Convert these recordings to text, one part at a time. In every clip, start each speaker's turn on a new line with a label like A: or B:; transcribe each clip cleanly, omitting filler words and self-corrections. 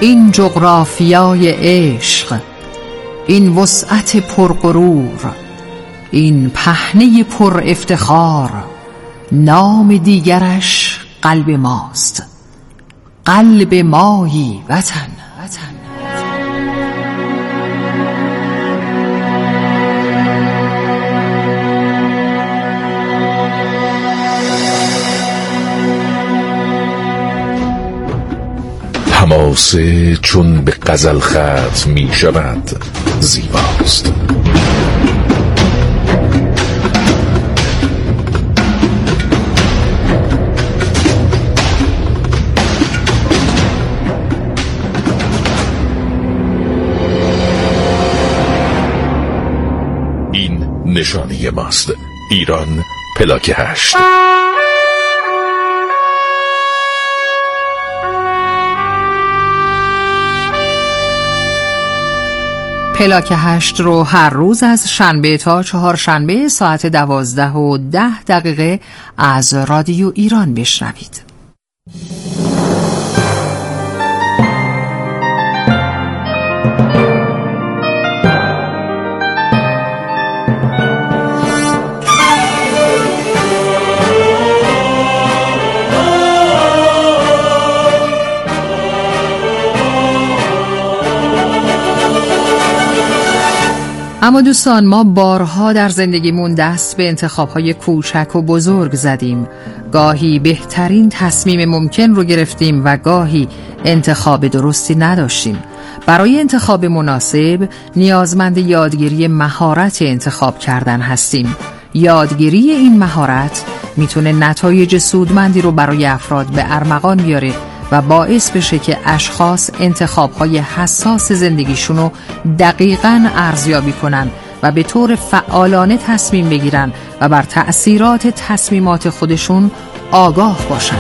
A: این جغرافیای عشق، این وسعت پرغرور، این پهنه پر افتخار، نام دیگرش قلب ماست. قلب مایی وطن.
B: حماسه چون به غزل ختم می شود زیباست. این نشانه ماست. ایران پلاک 8.
A: پلاک 8 رو هر روز از شنبه تا چهارشنبه ساعت 12:10 از رادیو ایران بشنوید. اما دوستان، ما بارها در زندگیمون دست به انتخاب‌های کوچک و بزرگ زدیم. گاهی بهترین تصمیم ممکن رو گرفتیم و گاهی انتخاب درستی نداشتیم. برای انتخاب مناسب نیازمند یادگیری مهارت انتخاب کردن هستیم. یادگیری این مهارت میتونه نتایج سودمندی رو برای افراد به ارمغان بیاره و باعث بشه که اشخاص انتخاب‌های حساس زندگیشون رو دقیقاً ارزیابی کنن و به طور فعالانه تصمیم بگیرن و بر تأثیرات تصمیمات خودشون آگاه باشن.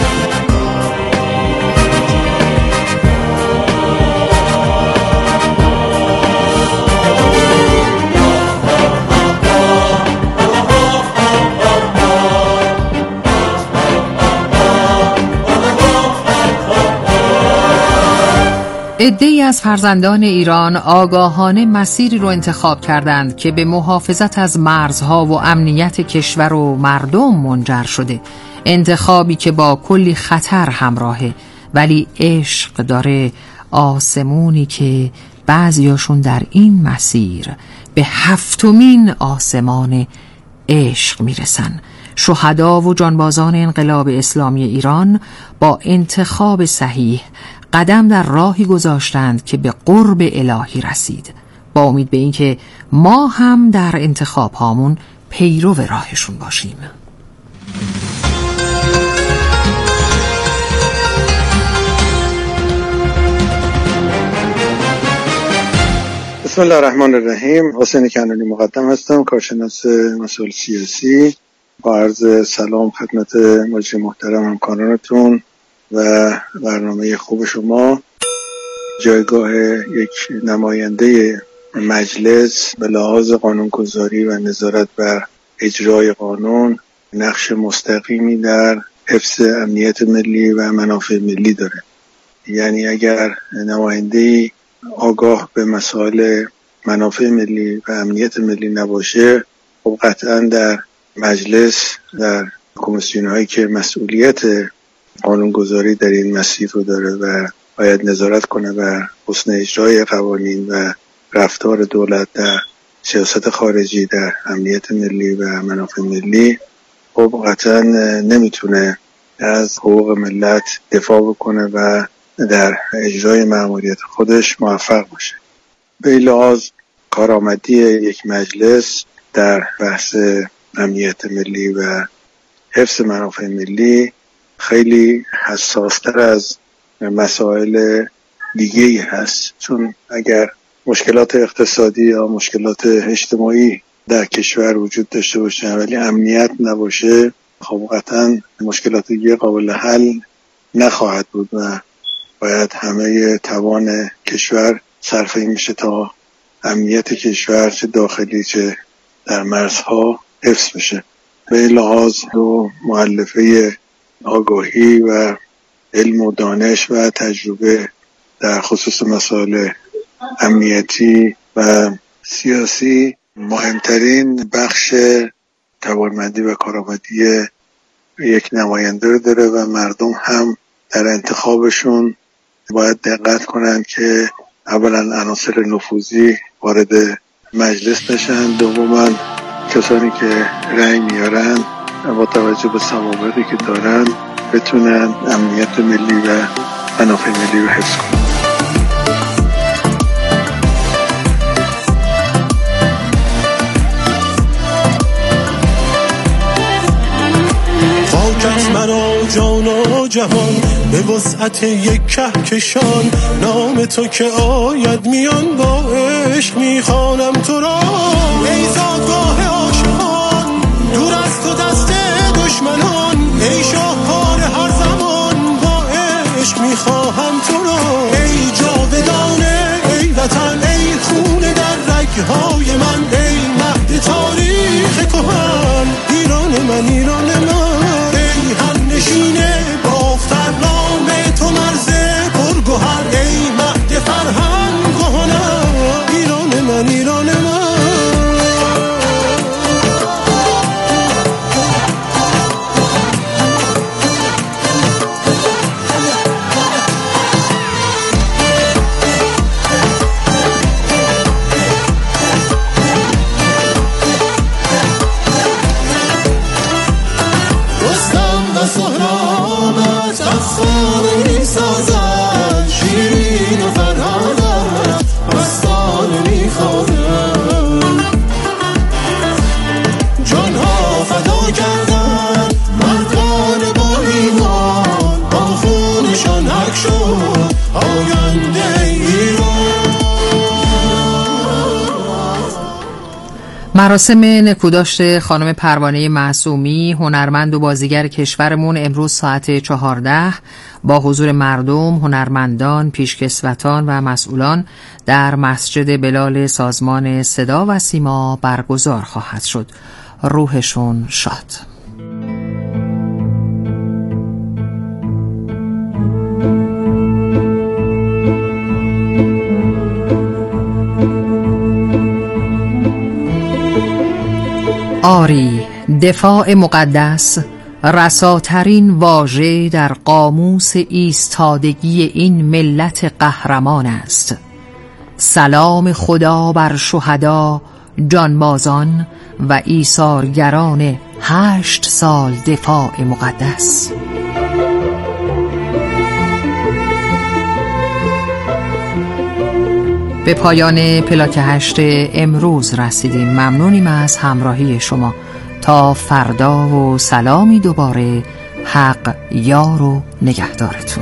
A: عده‌ای از فرزندان ایران آگاهانه مسیری رو انتخاب کردند که به محافظت از مرزها و امنیت کشور و مردم منجر شده. انتخابی که با کلی خطر همراهه، ولی عشق داره. آسمونی که بعضیاشون در این مسیر به 7مین آسمان عشق میرسن. شهدا و جانبازان انقلاب اسلامی ایران با انتخاب صحیح قدم در راهی گذاشتند که به قرب الهی رسید، با امید به این که ما هم در انتخاب هامون پیرو راهشون باشیم.
C: بسم الله الرحمن الرحیم. حسین کنانی مقدم هستم، کارشناس مسائل سیاسی. با عرض سلام خدمت مجری محترم همکارانتون و برنامه خوب شما. جایگاه یک نماینده مجلس به لحاظ قانونگذاری و نظارت بر اجرای قانون نقش مستقیمی در حفظ امنیت ملی و منافع ملی داره. یعنی اگر نماینده آگاه به مسائل منافع ملی و امنیت ملی نباشه، خب قطعا در مجلس، در کمیسیون هایی که مسئولیت قانونگذاری در این مسیر رو داره و باید نظارت کنه بر حسن اجرای قوانین و رفتار دولت در سیاست خارجی، در امنیت ملی و منافع ملی، خب قطعا نمیتونه از حقوق ملت دفاع بکنه و در اجرای مأموریت خودش موفق باشه. به این لحاظ کارآمدی یک مجلس در بحث امنیت ملی و حفظ منافع ملی خیلی حساستر از مسائل دیگه‌ای هست، چون اگر مشکلات اقتصادی یا مشکلات اجتماعی در کشور وجود داشته باشه ولی امنیت نباشه، خب قطعا مشکلات دیگه قابل حل نخواهد بود و باید همه توان کشور صرف این میشه تا امنیت کشور چه داخلی چه در مرزها حفظ بشه. به این لحاظ دو مؤلفه آگاهی و علم و دانش و تجربه در خصوص مسائل امنیتی و سیاسی مهمترین بخش توانمندی و کارآمدی یک نماینده رو داره و مردم هم در انتخابشون باید دقت کنن که اولا عناصر نفوذی وارد مجلس نشن، دوما کسانی که رأی میارن با توجه به سوابقی که دارن بتونن امنیت ملی و منافع ملی رو حفظ کنن.
D: خاکت مرا جان و جهان به وسعت یک کهکشان، نام تو که آید میان با عشق میخوانم تو را. ای زادگاه عاشقان دور از تو دست دشمنان، ای شاهکار هر زمان با عشق میخواهم تو را. ای جاودانه ای وطن ای خون در رگهای من، ای مهد تاریخ کهن ایران من ایران من، ای هم نشینه باختر نام تو مرز پرگوهر، ای مهد فرهنگ کهنم ایران من ایران من.
A: مراسم نکوداشت خانم پروانه معصومی هنرمند و بازیگر کشورمون امروز ساعت 14 با حضور مردم، هنرمندان، پیشکسوتان و مسئولان در مسجد بلال سازمان صدا و سیما برگزار خواهد شد. روحشون شاد. آری، دفاع مقدس رساترین واژه در قاموس ایستادگی این ملت قهرمان است. سلام خدا بر شهدا، جانبازان و ایثارگران 8 سال دفاع مقدس. به پایان پلاک 8 امروز رسیدیم. ممنونیم از همراهی شما. تا فردا و سلامی دوباره. حق یار و نگهدارتون.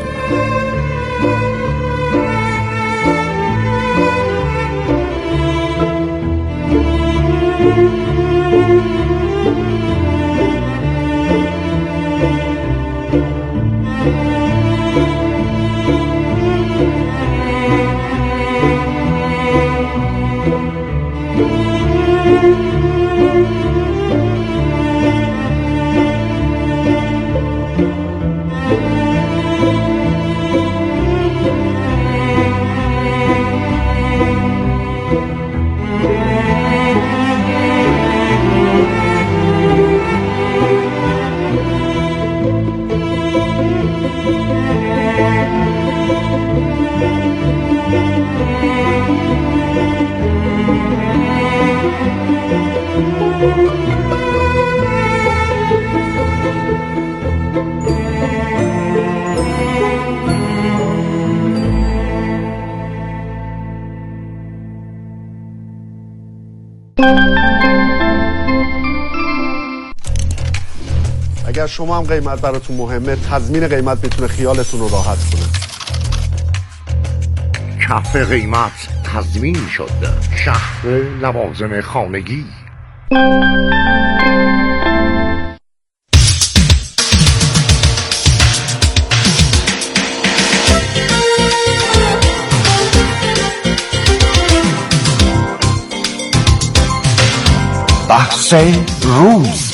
E: اگر شما هم قیمت براتون مهمه، تضمین قیمت میتونه خیالتون رو راحت کنه.
F: کف قیمت تضمین شد. شهر لوازم خانگی.
G: بحث روز.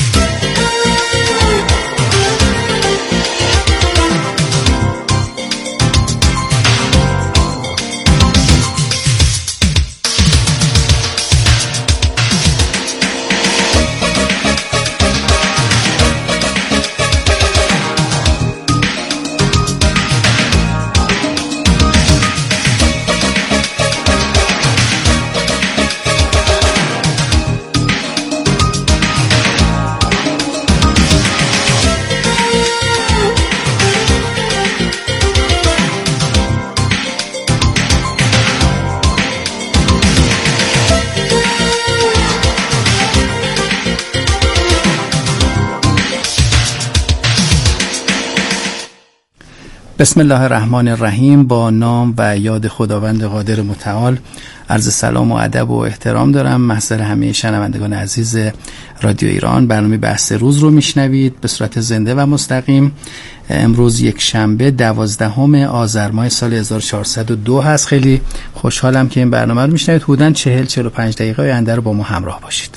G: بسم الله الرحمن الرحیم. با نام و یاد خداوند قادر متعال عرض سلام و ادب و احترام دارم محضر همه شنوندگان عزیز رادیو ایران. برنامه بحث روز رو میشنوید به صورت زنده و مستقیم. امروز یک شنبه 12 آذر ماه سال 1402 هست. خیلی خوشحالم که این برنامه رو میشنوید. حدوداً 40-45 دقیقه آینده رو با ما همراه باشید.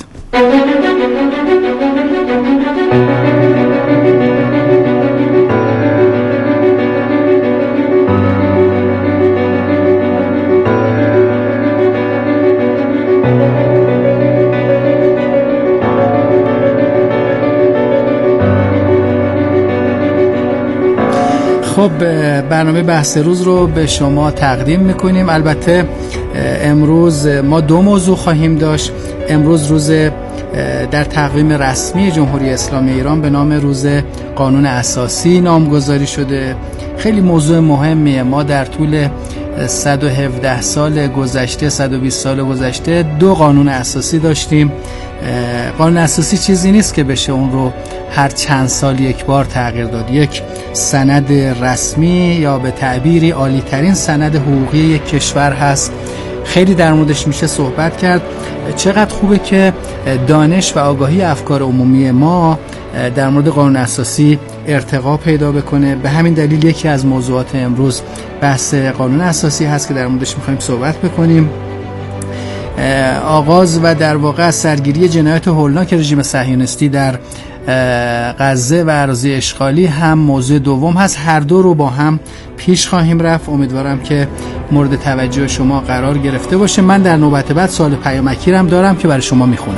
G: خب برنامه بحث روز رو به شما تقدیم میکنیم. البته امروز ما دو موضوع خواهیم داشت. امروز روز در تقویم رسمی جمهوری اسلامی ایران به نام روز قانون اساسی نامگذاری شده. خیلی موضوع مهمیه. ما در طول 117 سال گذشته 120 سال گذشته 2 قانون اساسی داشتیم. قانون اساسی چیزی نیست که بشه اون رو هر چند سال یک بار تغییر داد. یک سند رسمی یا به تعبیری عالی ترین سند حقوقی یک کشور هست. خیلی در موردش میشه صحبت کرد. چقدر خوبه که دانش و آگاهی افکار عمومی ما در مورد قانون اساسی ارتقا پیدا بکنه. به همین دلیل یکی از موضوعات امروز بحث قانون اساسی هست که در موردش میخوایم صحبت بکنیم. آغاز و در واقع سرگیری جنایات هولناک رژیم صهیونیستی در غزه و اراضی اشغالی هم موضوع دوم هست. هر دو رو با هم پیش خواهیم رفت. امیدوارم که مورد توجه شما قرار گرفته باشه. من در نوبت بعد سوال پیامکی هم دارم که برای شما میخونم.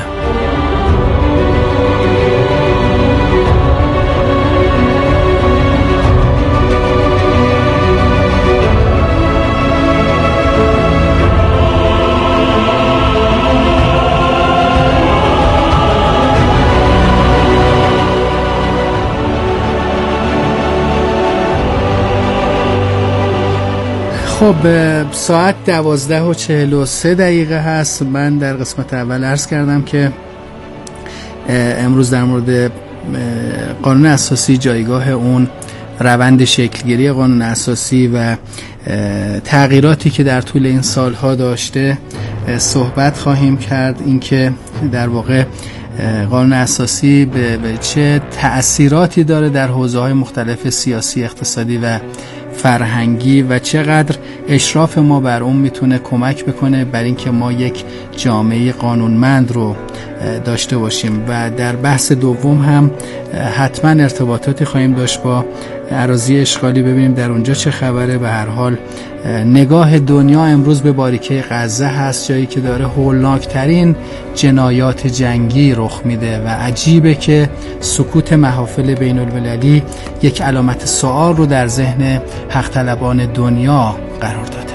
G: خب ساعت 12:43 هست. من در قسمت اول عرض کردم که امروز در مورد قانون اساسی، جایگاه اون، روند شکلگیری قانون اساسی و تغییراتی که در طول این سالها داشته صحبت خواهیم کرد. اینکه در واقع قانون اساسی به چه تأثیراتی داره در حوزه‌های مختلف سیاسی، اقتصادی و فرهنگی و چقدر اشراف ما بر اون میتونه کمک بکنه بر اینکه ما یک جامعه قانونمند رو داشته باشیم. و در بحث دوم هم حتما ارتباطاتی خواهیم داشت با اراضی اشغالی، ببینیم در اونجا چه خبره. به هر حال نگاه دنیا امروز به باریکه غزه هست، جایی که داره هولناکترین جنایات جنگی رخ میده و عجیبه که سکوت محافل بین المللی یک علامت سوال رو در ذهن حق طلبان دنیا قرار داده.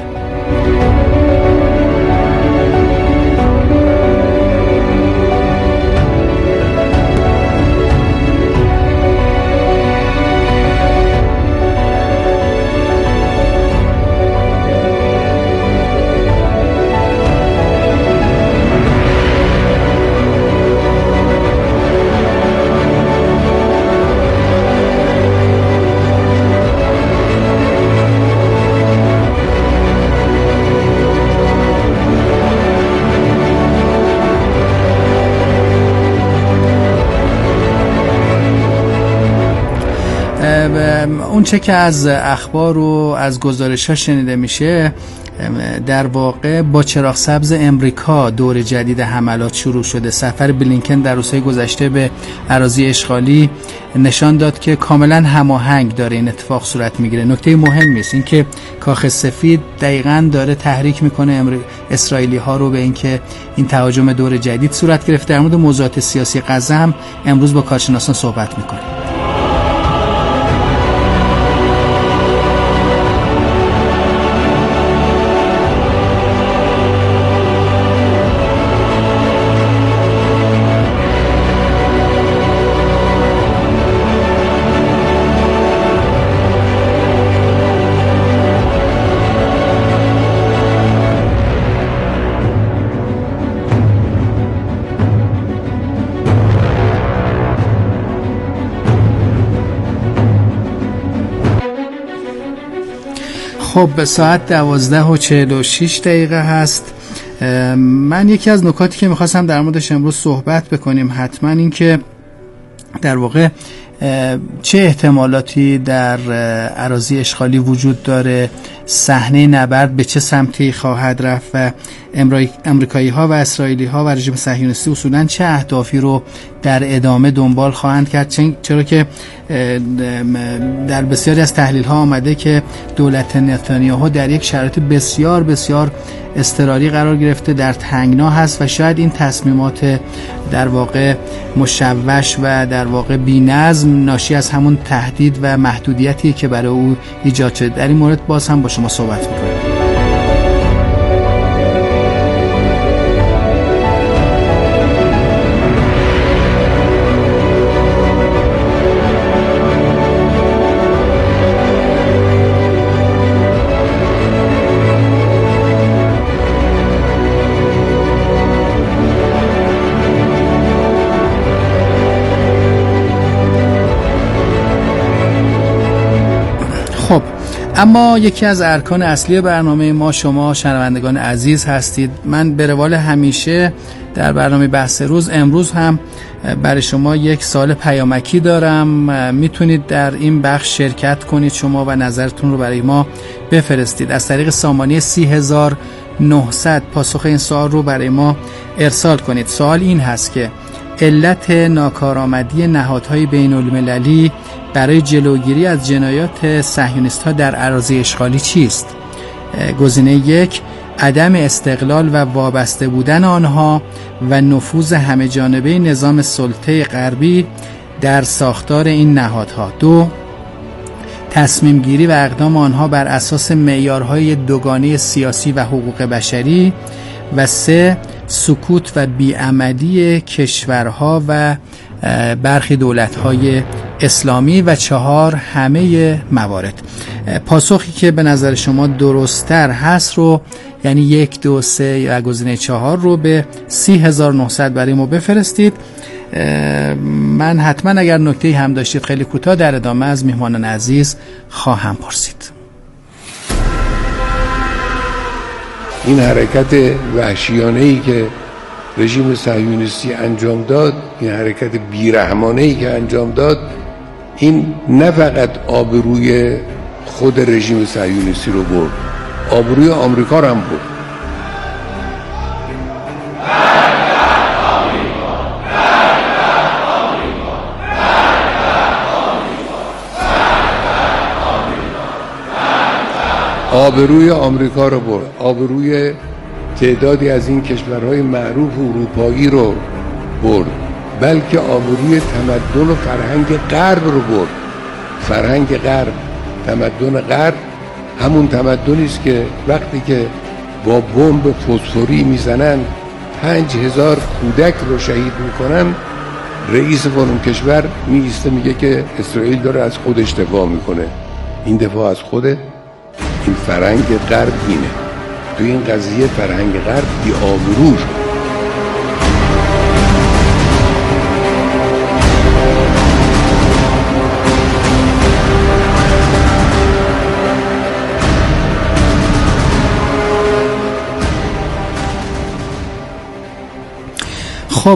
G: اون چه که از اخبار و از گزارش‌ها شنیده میشه، در واقع با چراغ سبز امریکا دور جدید حملات شروع شده. سفر بلینکن در روزهای گذشته به اراضی اشغالی نشان داد که کاملا هماهنگ داره این اتفاق صورت میگیره. نکته مهمی است این که کاخ سفید دقیقاً داره تحریک میکنه اسرائیلی ها رو به اینکه این تهاجم دور جدید صورت گرفته. در مورد موضوعات سیاسی غزه هم امروز با کارشناسان صحبت میکنیم. خب ساعت 12:46 هست. من یکی از نکاتی که میخواستم در موردش امروز صحبت بکنیم حتما این که در واقع چه احتمالاتی در اراضی اشغالی وجود داره، صحنه نبرد به چه سمتی خواهد رفت و امریکایی ها و اسرائیلی ها و رژیم صهیونیستی اصولا چه اهدافی رو در ادامه دنبال خواهند کرد، چرا که در بسیاری از تحلیل ها آمده که دولت نتانیاهو در یک شرایط بسیار بسیار اضطراری قرار گرفته، در تنگنا هست و شاید این تصمیمات در واقع مشوش و در واقع بی‌نظم ناشی از همون تهدید و محدودیتی که برای او ایجاد شده. در این مورد باز هم با شما صحبت می‌کنم. خب اما یکی از ارکان اصلی برنامه ما شما شنوندگان عزیز هستید. من به روال همیشه در برنامه بحث روز امروز هم برای شما یک سوال پیامکی دارم. میتونید در این بخش شرکت کنید شما و نظرتون رو برای ما بفرستید از طریق سامانه 3900 پاسخ این سوال رو برای ما ارسال کنید. سوال این هست که علت ناکارآمدی نهادهای بین المللی برای جلوگیری از جنایات صهیونیست‌ها در اراضی اشغالی چیست؟ گزینه 1 عدم استقلال و وابسته بودن آنها و نفوذ همه‌جانبه نظام سلطه غربی در ساختار این نهادها. 2 تصمیم گیری و اقدام آنها بر اساس معیارهای دوگانه سیاسی و حقوق بشری. و 3 سکوت و بیعملی کشورها و برخی دولت‌های اسلامی. و 4 همه موارد. پاسخی که به نظر شما درست‌تر هست رو یعنی 1 2 3 و گزینه 4 رو به 30900 برای ما بفرستید. من حتما اگر نکته‌ای هم داشتید خیلی کوتاه در ادامه از میهمانان عزیز خواهم پرسید.
H: این حرکت وحشیانه‌ای که رژیم صهیونیستی انجام داد، این حرکت بیرحمانه‌ای که انجام داد، این نه فقط آبروی خود رژیم صهیونیستی رو برد، آبروی آمریکا رو هم برد. آبروی آمریکا رو برد، آبروی تعدادی از این کشورهای معروف اروپایی رو برد، بلکه آبروی تمدن و فرهنگ غرب رو برد. فرهنگ غرب، تمدن غرب همون تمدنی است که وقتی که با بمب فسفوری میزنن 5000 کودک رو شهید میکنن، رئیس اون کشور میایسته میگه که اسرائیل داره از خودش دفاع میکنه. این دفاع از خوده؟ این فرهنگ غرب اینه. تو این قضیه فرهنگ غرب بی آبرو شد.
G: خب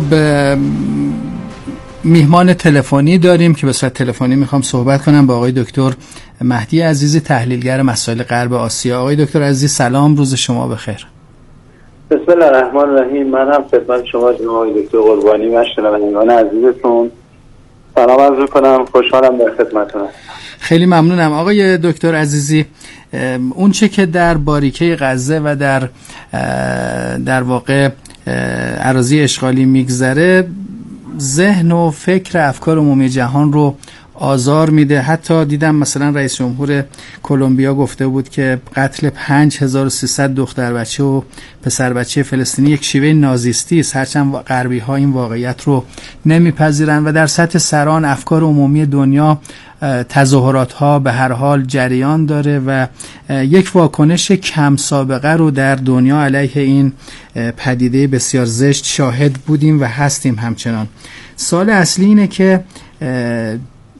G: میهمان تلفنی داریم که به صورت تلفنی میخوام صحبت کنم با آقای دکتر مهدی عزیزی، تحلیلگر مسائل غرب آسیا. آقای دکتر عزیزی سلام، روز شما بخیر.
I: بسم الله الرحمن الرحیم. من هم خدمت شما جناب آقای دکتر قربانی و شنوندگان عزیزتون سلام عرض می‌کنم. خوشحالم در خدمتتونم.
G: خیلی ممنونم آقای دکتر عزیزی. اون چه که در باریکه غزه و در واقع اراضی اشغالی میگذره ذهن و فکر افکار عمومی جهان رو آزار میده. حتی دیدم مثلا رئیس جمهور کلمبیا گفته بود که قتل 5300 دختر بچه و پسر بچه فلسطینی یک شیوه نازیستی است، هرچند غربی ها این واقعیت رو نمیپذیرن و در سطح سران افکار عمومی دنیا تظاهرات ها به هر حال جریان داره و یک واکنش کم سابقه رو در دنیا علیه این پدیده بسیار زشت شاهد بودیم و هستیم همچنان. سوال اصلی اینه که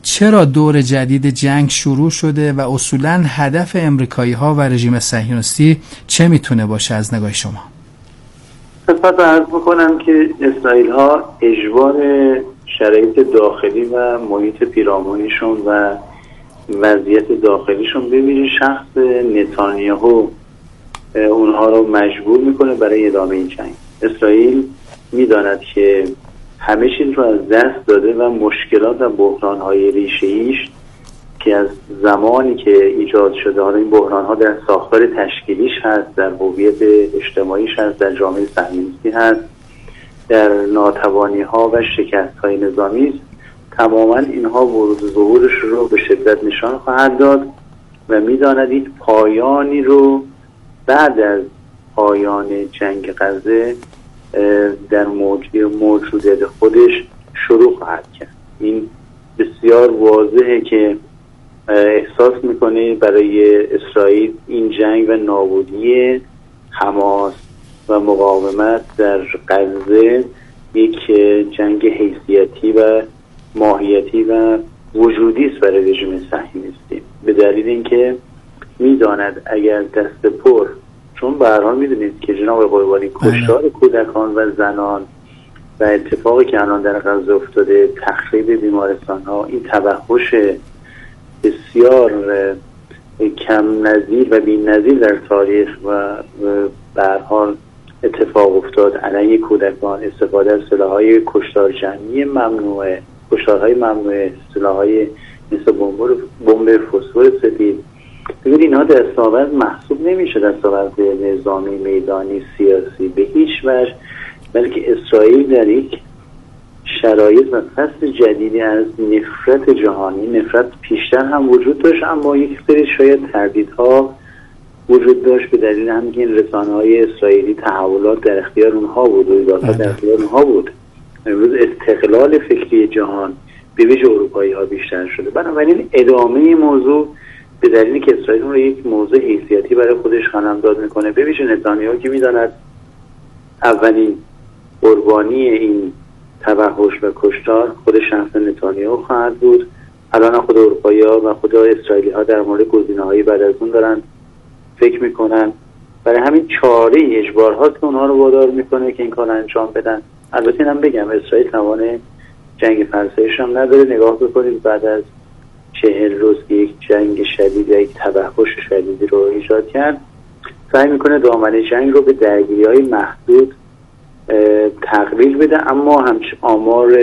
G: چرا دور جدید جنگ شروع شده و اصولاً هدف امریکایی‌ها و رژیم صهیونیستی چه میتونه باشه از نگاه شما؟
I: خدمت عرض میکنم که اسرائیل ها اجبار شرایط داخلی و محیط پیرامونیشون و وضعیت داخلیشون به ویژه شخص نتانیاهو اونها رو مجبور میکنه برای ادامه این جنگ. اسرائیل میداند که همه چیز رو از دست داده و مشکلات و بحران‌های ریشه‌ایش که از زمانی که ایجاد شده، حالا این بحران‌ها در ساختار تشکیلیش هست، در هویت اجتماعیش هست، در جامعه صهیونیستی هست، در ناتوانی‌ها و شکست‌های نظامی است، تماما اینها ورود و ظهورش رو به شدت نشان خواهد داد و می‌داند این پایانی رو بعد از پایان جنگ غزه در موجودیت خودش شروع خواهد کرد. این بسیار واضحه که احساس میکنه برای اسرائیل این جنگ و نابودی حماس و مقاومت در غزه یک جنگ حیثیتی و ماهیتی و وجودی است برای رژیم صهیونیستی، به دلیل اینکه میداند اگر دست پر، چون به هر حال میدونید که جناب قربانی کشتار کودکان و زنان و اتفاقی که الان در غزه افتاده، تخریب بیمارستان‌ها، این توحش بسیار کم نظیر و بی‌نظیر در تاریخ و به هر حال اتفاق افتاد علیه کودکان، استفاده از سلاح‌های کشتار جمعی ممنوعه، کشتارهای ممنوعه، سلاح‌های مثل بمب فسفر سفید. ببینید اینها دستاورد محسوب نمیشه، دستاورد نظامی، میدانی، سیاسی به هیچ وجه، بلکه اسرائیل در یک شرایط و فصل جدیدی از نفرت جهانی، نفرت پیشتر هم وجود داشت اما یک سری شاید تردیدها وجود داشت به دلیل همین که این رسانه‌های اسرائیلی تحولات در اختیار اونها بود و ایدال‌ها در اختیار اونها بود. امروز استقلال فکری جهان به ویژه اروپایی‌ها بیشتر شده. بنابراین ادامه موضوع به دلیلی که اسرائیل رو یک موضوع حیثیتی برای خودش قلمداد میکنه، به ویژه نتانیاهو که میداند اولین قربانی این توحش و کشتار خود شخص نتانیاهو خواهد بود. الان خود اروپایی‌ها و خود اسرائیلی‌ها در مورد گزینه‌های بعد از اون دارن فکر میکنن. برای همین چاره اجبارها که اونها رو وادار میکنه که این کار انجام بدن. البته اینم بگم اسرائیل توان جنگ فرسایش هم نداره. نگاه بکنید بعد از 40 روز که یک جنگ شدید یا یک توحش شدیدی رو ایجاد کرد، سعی میکنه دامنه جنگ رو به درگیری‌های محدود تقلیل بده، اما آمار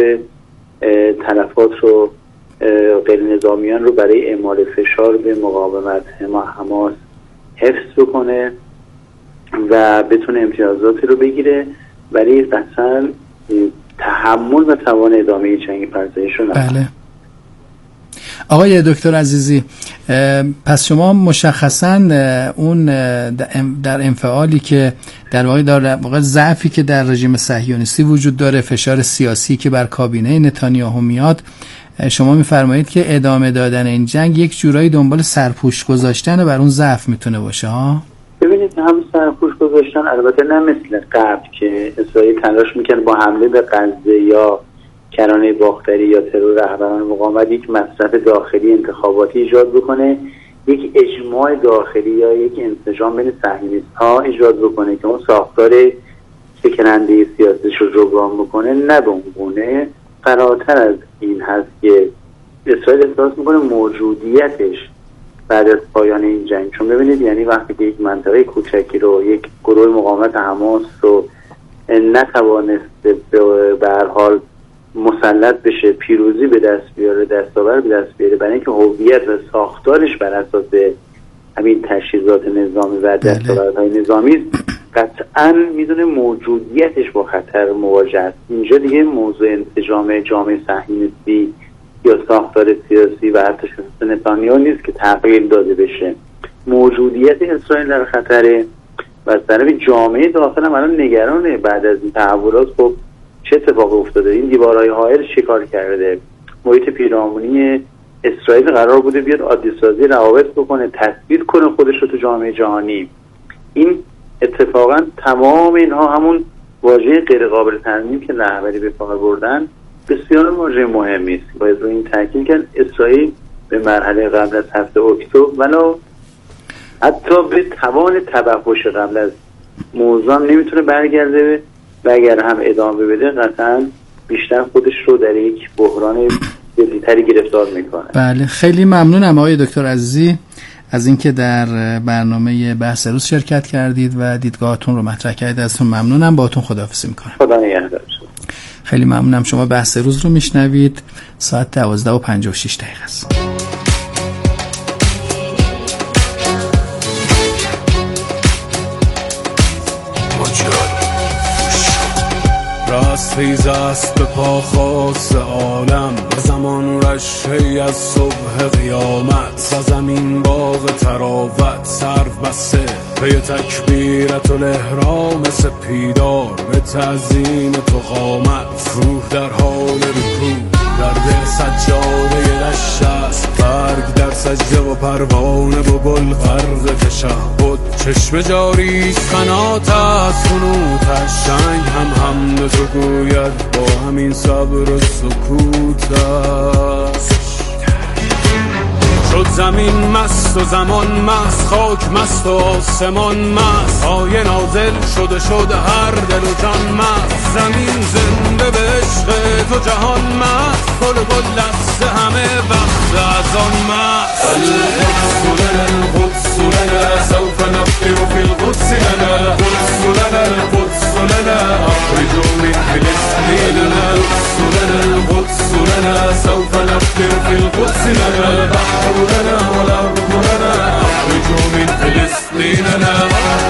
I: تلفات رو غیر نظامیان رو برای اعمال فشار به مقاومت حماس حفظ بکنه و بتونه امتیازاتی رو بگیره، ولی قطعا تحمل و توان ادامه جنگ فرسایش رو نداره.
G: بله. آقای دکتر عزیزی، پس شما مشخصاً اون در انفعالی که در واقع ضعفی که در رژیم صهیونیستی وجود داره، فشار سیاسی که بر کابینه نتانیاهو میاد، شما میفرمایید که ادامه دادن این جنگ یک جورایی دنبال سرپوش گذاشتن بر اون ضعف میتونه باشه ها؟
I: ببینید هم سرپوش گذاشتن، البته نه مثل قبل که اسرائیل تلاش میکرد با حمله به غزه یا کرانه باختری یا ترور رهبران مقاومت یک مصرف داخلی انتخاباتی ایجاد بکنه، یک اجماع داخلی یا یک انسجام بین صهیونیست‌ها ایجاد بکنه که اون ساختار شکننده سیاسیش رو جبران بکنه. نه به اون گونه، فراتر از این هست که اسرائیل احساس میکنه موجودیتش بعد از پایان این جنگ، چون ببینید یعنی وقتی که یک منطقه کوچکی رو یک گروه مقاومت حماس رو نتوانست به هر حال مسلط بشه، پیروزی به دست بیاره، دستاورد به دست بیاره، برای اینکه هویت و ساختارش بر اساس همین تجهیزات نظامی و دستاوردهای نظامی قطعاً میدونه موجودیتش با خطر مواجه است. اینجا دیگه موضوع انسجام جامعه صهیونیستی یا ساختار سیاسی و حتی شخص نتانیاهو نیست که تغییر داده بشه. موجودیت اسرائیل در خطره و از طرف جامعه داخل هم الان نگرانه. بعد از این تحولات خب چه اتفاق افتاده؟ این دیوارهای حائل چیکار کرده؟ محیط پیرامونی اسرائیل قرار بوده بیاد عادی سازی روابط بکنه، تثبیت کنه خودش رو تو جامعه جهانی. این اتفاقا تمام اینها همون واژه غیر قابل ترمیم که رهبری به کار بردن بسیار واژه مهمی است. باید روی این تاکید کرد. اسرائیل به مرحله قبل از 7 اکتبر ولو حتی به توان توحش قبل از موضوع نمیتونه برگرده و اگر هم ادامه بده قطعا بیشتر خودش رو در یک بحران جدی‌تری گرفتار میکنه.
G: بله، خیلی ممنونم آقای دکتر عزیزی از اینکه در برنامه بحث روز شرکت کردید و دیدگاهتون رو مطرح کردید. ازتون ممنونم. باهاتون خداحافظی میکنم.
I: خدا نگهدار.
G: خیلی ممنونم. شما بحث روز رو میشنوید. ساعت 12:56 است.
D: رستخیز است به پا خواست عالم و زمان رشحی از صبح قیامت و زمین باغ تراوت صرف بسته به تکبیرت الاحرام سپیدار به تعظیم تو قامت روح در حال رکوع در دل سجاده دشت است برگ در سجده و پروانه و گل غرق تشهد چشم جاری قنات از خنوتش شنگ هم به تو گوید با همین صبر و سکوت است. شد زمین مست و زمان مست خاک مست و آسمان مست آیه نازل شده شد هر دل و جان مست زمین زنده به عشق تو جهان مست گل و گل دست همه وقت از آن مست القدس لنا القدس لنا سوف نفطر في القدس لنا القدس لنا القدس لنا اخرجوا من فلسطين لنا القدس لنا القدس لنا سوف نفطر في القدس لنا البحر لنا والأرض لنا أخرجوا من فلسطين لنا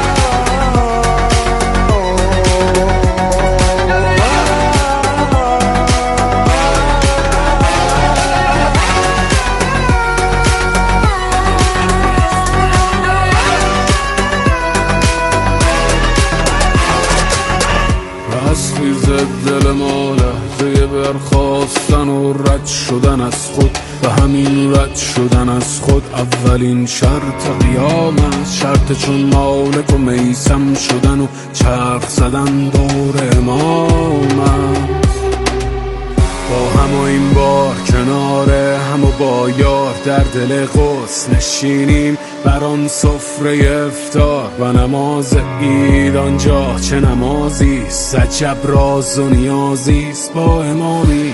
D: رستخیز دل ما لحظه برخاستن و رد شدن از خود و همین رد شدن از خود اولین شرط قیام است. شرط چون مالک و میسم شدن و چرخ زدن دور امام است. با هم و این بار کناره هم و با یار در دل قدس نشینیم بر آن سفره افطار و نماز عید آنجا چه نمازیست عجب راز و نیازیست با امامی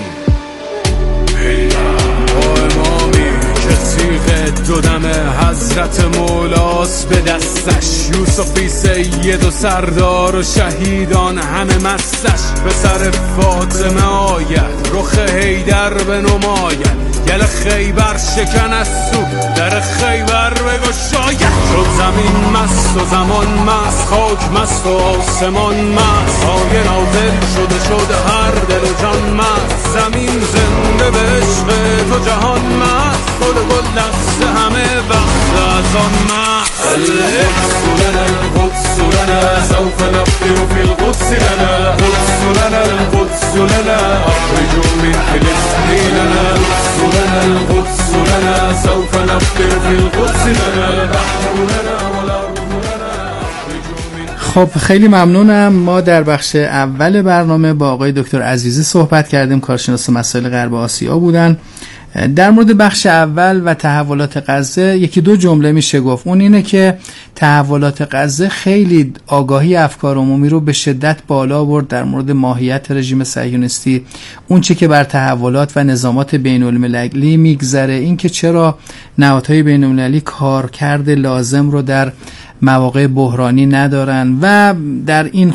D: دو دم حضرت مولاست به دستش یوسفی سید و سردار و شهیدان همه مستش به سر فاطمه آید رخ حیدر به نماید گل خیبر شکن از سو در خیبر بگشاید شد زمین مست و زمان مست خاک مست و آسمان مست آیه نازل شده شد هر دل و جان مست زمین زنده به عشق تو جهان مست گل گل دست همه وقت از آن مست القدس لنا القدس لنا سوف نفطر في القدس لنا القدس لنا القدس لنا اخرجوا من فلسطين لنا القدس لنا القدس لنا سوف نفطر في القدس لنا البحر لنا والأرض لنا.
G: خب خیلی ممنونم. ما در بخش اول برنامه با آقای دکتر عزیزی صحبت کردیم، کارشناس مسائل غرب آسیا بودن. در مورد بخش اول و تحولات غزه یکی دو جمله میشه گفت. اون اینه که تحولات غزه خیلی آگاهی افکار عمومی رو به شدت بالا برد در مورد ماهیت رژیم صهیونیستی، اون چه که بر تحولات و نظامات بین المللی میگذره، این که چرا نهادهای بین المللی کارکرد لازم رو در مواقع بحرانی ندارن و در این